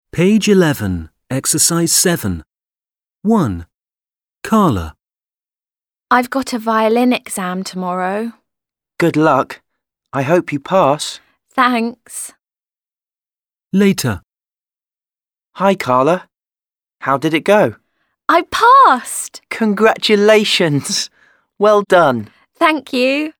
Page 11, Exercise 7. 1. Carla. I've got a violin exam tomorrow. Good luck. I hope you pass. Thanks. Later. Hi, Carla. How did it go? I passed! Congratulations. Well done. Thank you.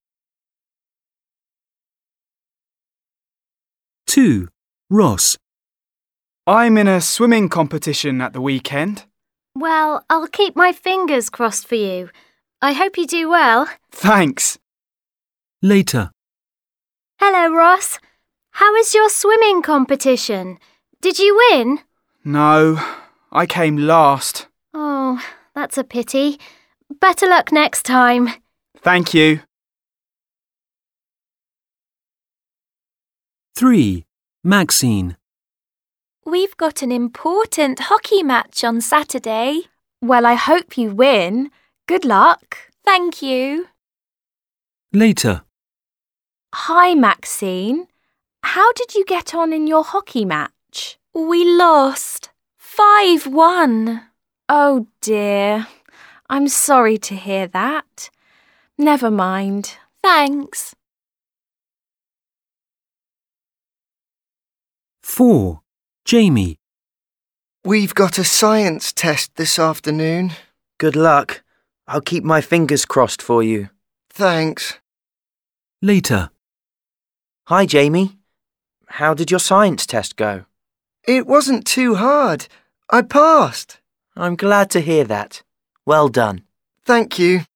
2. Ross. I'm in a swimming competition at the weekend. Well, I'll keep my fingers crossed for you. I hope you do well. Thanks. Later. Hello, Ross. How was your swimming competition? Did you win? No, I came last. Oh, that's a pity. Better luck next time. Thank you. 3. Maxine. We've got an important hockey match on Saturday. Well, I hope you win. Good luck. Thank you. Later. Hi, Maxine. How did you get on in your hockey match? We lost. 5-1. Oh dear. I'm sorry to hear that. Never mind. Thanks. 4. Jamie. We've got a science test this afternoon. Good luck. I'll keep my fingers crossed for you. Thanks. Later. Hi, Jamie. How did your science test go? It wasn't too hard. I passed. I'm glad to hear that. Well done. Thank you.